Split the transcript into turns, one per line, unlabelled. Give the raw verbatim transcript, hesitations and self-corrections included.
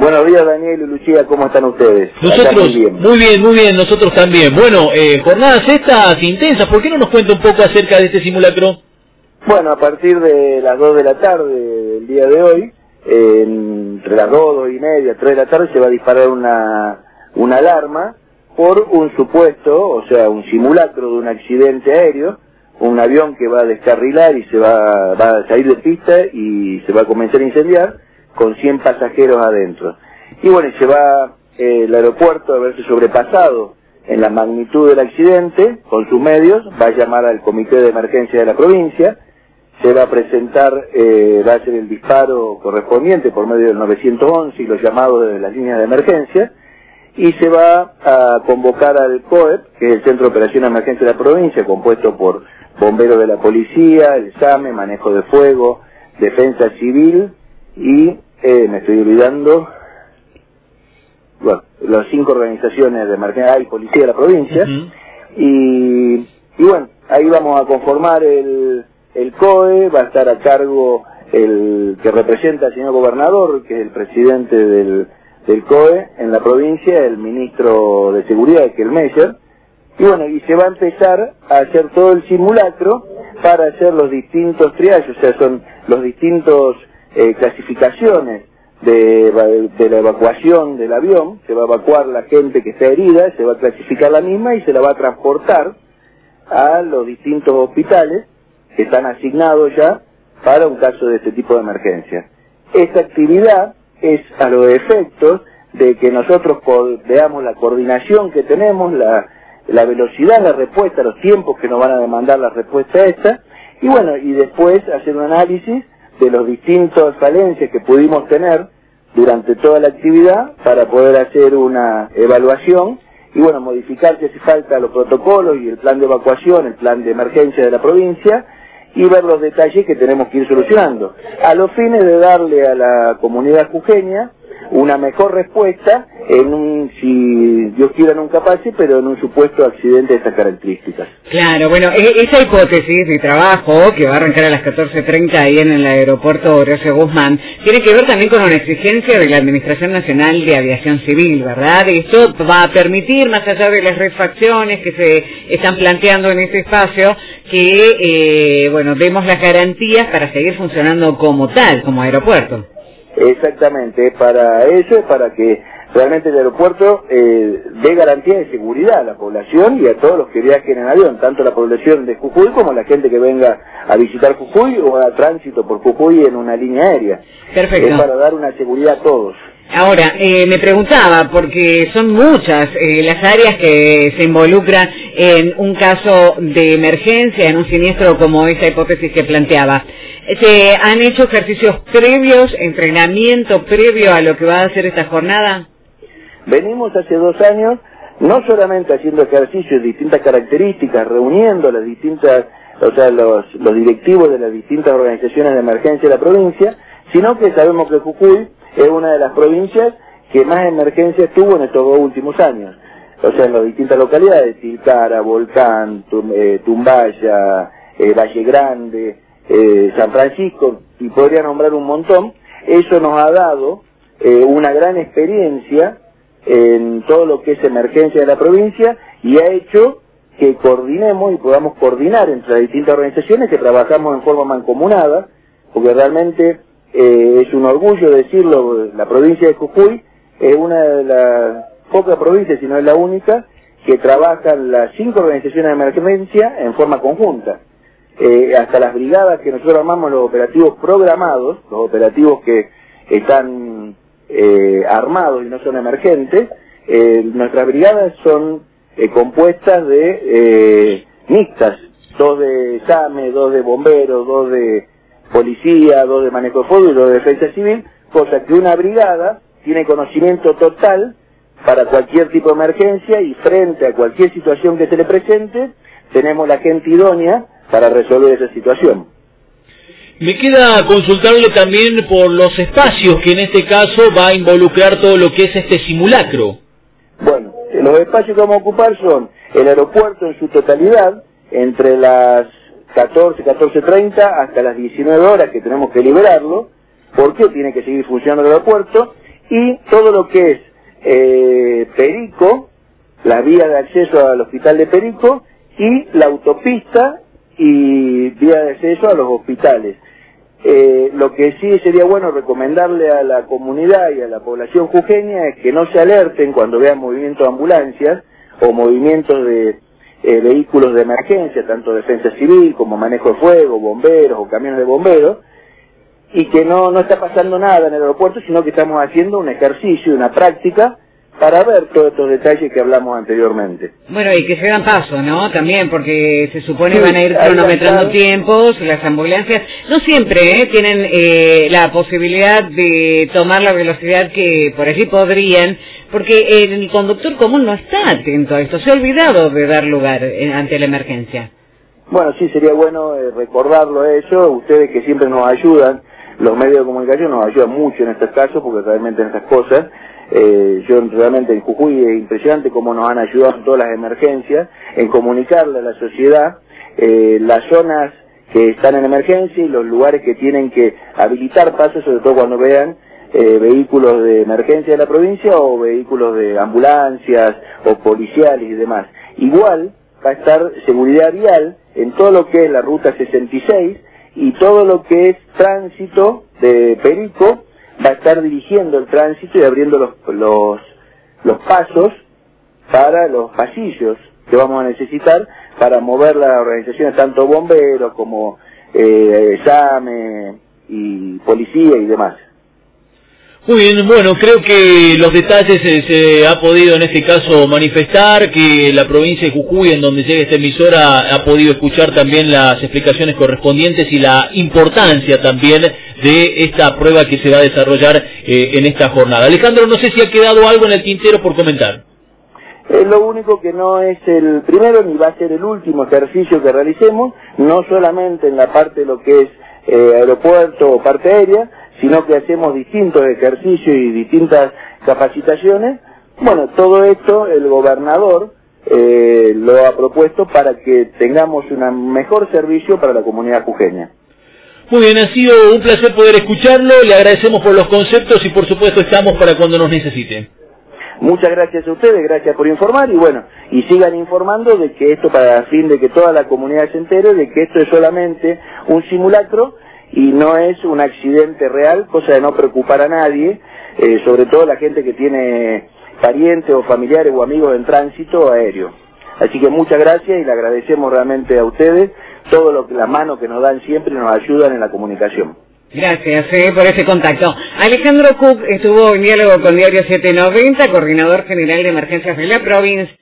Buenos días, Daniel y Lucía, ¿cómo están ustedes?
Nosotros, muy bien. muy bien, muy bien, nosotros también. Bueno, eh, jornadas estas intensas, ¿por qué no nos cuenta un poco acerca de este simulacro?
Bueno, a partir de las dos de la tarde del día de hoy, eh, entre las dos, dos y media, tres de la tarde, se va a disparar una, una alarma por un supuesto, o sea, un simulacro de un accidente aéreo, un avión que va a descarrilar y se va, va a salir de pista y se va a comenzar a incendiar, con cien pasajeros adentro. Y bueno, se va eh, el aeropuerto a verse sobrepasado en la magnitud del accidente, con sus medios, va a llamar al comité de emergencia de la provincia, se va a presentar, eh, va a hacer el disparo correspondiente por medio del nueve once y los llamados de las líneas de emergencia, y se va a convocar al C O E P, que es el Centro de Operación de Emergencia de la provincia, compuesto por bomberos de la policía, el S A M E, manejo de fuego, defensa civil, y eh, me estoy olvidando, bueno, las cinco organizaciones de emergencia y policía de la provincia, uh-huh. y, y bueno, ahí vamos a conformar el, el C O E, va a estar a cargo el que representa al señor gobernador, que es el presidente del, del C O E en la provincia, el ministro de Seguridad, que es el Meyer, y bueno, y se va a empezar a hacer todo el simulacro para hacer los distintos triajes, o sea, son los distintos Eh, clasificaciones de, de la evacuación del avión. Se va a evacuar la gente que está herida, se va a clasificar la misma y se la va a transportar a los distintos hospitales que están asignados ya para un caso de este tipo de emergencia. Esta actividad es a los efectos de que nosotros veamos la coordinación que tenemos, la, la velocidad de la respuesta, los tiempos que nos van a demandar la respuesta esta, y bueno, y después hacer un análisis de los distintos falencias que pudimos tener durante toda la actividad para poder hacer una evaluación y bueno, modificar si hace falta los protocolos y el plan de evacuación, el plan de emergencia de la provincia y ver los detalles que tenemos que ir solucionando, a los fines de darle a la comunidad jujeña una mejor respuesta en un, si Dios quiera nunca pase, pero en un supuesto accidente de estas características.
Claro, bueno, esa hipótesis de trabajo que va a arrancar a las catorce treinta ahí en el aeropuerto Horacio Guzmán, tiene que ver también con una exigencia de la Administración Nacional de Aviación Civil, ¿verdad? Esto va a permitir, más allá de las refacciones que se están planteando en este espacio, que, eh, bueno, demos las garantías para seguir funcionando como tal, como aeropuerto.
Exactamente, para eso es para que realmente el aeropuerto eh, dé garantía de seguridad a la población y a todos los que viajen en avión, tanto la población de Jujuy como la gente que venga a visitar Jujuy o a tránsito por Jujuy en una línea aérea.
Perfecto.
Es para dar una seguridad a todos.
Ahora, eh, me preguntaba, porque son muchas eh, las áreas que se involucran en un caso de emergencia, en un siniestro como esa hipótesis que planteaba. ¿Se han hecho ejercicios previos, entrenamiento previo a lo que va a ser esta jornada?
Venimos hace dos años, no solamente haciendo ejercicios de distintas características, reuniendo las distintas, o sea, los, los directivos de las distintas organizaciones de emergencia de la provincia, sino que sabemos que Jujuy es una de las provincias que más emergencias tuvo en estos dos últimos años. O sea, en las distintas localidades, Tilcara, Volcán, Tum, eh, Tumbaya, eh, Valle Grande, eh, San Francisco, y podría nombrar un montón. Eso nos ha dado eh, una gran experiencia en todo lo que es emergencia de la provincia y ha hecho que coordinemos y podamos coordinar entre las distintas organizaciones que trabajamos en forma mancomunada, porque realmente eh, es un orgullo decirlo, la provincia de Jujuy es una de las pocas provincias, si no es la única, que trabajan las cinco organizaciones de emergencia en forma conjunta. Eh, hasta las brigadas que nosotros llamamos los operativos programados, los operativos que están eh, armados y no son emergentes, eh, nuestras brigadas son eh, compuestas de eh, mixtas, dos de S A M E, dos de bomberos, dos de policía, dos de manejo de fuego y dos de defensa civil, cosa que una brigada tiene conocimiento total para cualquier tipo de emergencia y frente a cualquier situación que se le presente, tenemos la gente idónea para resolver esa situación.
Me queda consultarle también por los espacios que en este caso va a involucrar todo lo que es este simulacro.
Bueno, los espacios que vamos a ocupar son el aeropuerto en su totalidad, entre las catorce, catorce treinta hasta las diecinueve horas que tenemos que liberarlo. ¿Por qué tiene que seguir funcionando el aeropuerto? y todo lo que es eh, Perico, la vía de acceso al hospital de Perico, y la autopista y vía de acceso a los hospitales. Eh, lo que sí sería bueno recomendarle a la comunidad y a la población jujeña es que no se alerten cuando vean movimientos de ambulancias o movimientos de eh, vehículos de emergencia, tanto defensa civil como manejo de fuego, bomberos o camiones de bomberos, y que no, no está pasando nada en el aeropuerto, sino que estamos haciendo un ejercicio, una práctica, para ver todos estos detalles que hablamos anteriormente.
Bueno, y que se dan paso, ¿no? También, porque se supone
sí,
van a ir cronometrando tiempos, las ambulancias. No siempre ¿eh? tienen eh, la posibilidad de tomar la velocidad que por allí podrían, porque el conductor común no está atento a esto, se ha olvidado de dar lugar eh, ante la emergencia.
Bueno, sí, sería bueno eh, recordarlo eso, ustedes que siempre nos ayudan, los medios de comunicación nos ayudan mucho en estos casos, porque realmente en estas cosas, Eh, yo realmente en Jujuy es impresionante cómo nos han ayudado en todas las emergencias, en comunicarle a la sociedad eh, las zonas que están en emergencia y los lugares que tienen que habilitar pasos, sobre todo cuando vean eh, vehículos de emergencia de la provincia o vehículos de ambulancias o policiales y demás. Igual va a estar seguridad vial en todo lo que es la ruta sesenta y seis y todo lo que es tránsito de Perico, va a estar dirigiendo el tránsito y abriendo los, los, los pasos para los pasillos que vamos a necesitar para mover las organizaciones, tanto bomberos como eh, SAME y policía y demás.
Muy bien, bueno, creo que los detalles se, se ha podido en este caso manifestar, que la provincia de Jujuy, en donde llega esta emisora, ha podido escuchar también las explicaciones correspondientes y la importancia también de esta prueba que se va a desarrollar eh, en esta jornada. Alejandro, no sé si ha quedado algo en el tintero por comentar.
Es lo único que no es el primero ni va a ser el último ejercicio que realicemos, no solamente en la parte de lo que es eh, aeropuerto o parte aérea, sino que hacemos distintos ejercicios y distintas capacitaciones. Bueno, todo esto el gobernador eh, lo ha propuesto para que tengamos un mejor servicio para la comunidad jujeña.
Muy bien, ha sido un placer poder escucharlo, le agradecemos por los conceptos y por supuesto estamos para cuando nos necesiten.
Muchas gracias a ustedes, gracias por informar y bueno, y sigan informando de que esto, para el fin de que toda la comunidad se entere de que esto es solamente un simulacro y no es un accidente real, cosa de no preocupar a nadie, eh, sobre todo la gente que tiene parientes o familiares o amigos en tránsito aéreo. Así que muchas gracias y le agradecemos realmente a ustedes todo lo que la mano que nos dan siempre y nos ayudan en la comunicación.
Gracias eh, por ese contacto. Alejandro Cook estuvo en diálogo con Diario setecientos noventa, coordinador general de emergencias de la provincia.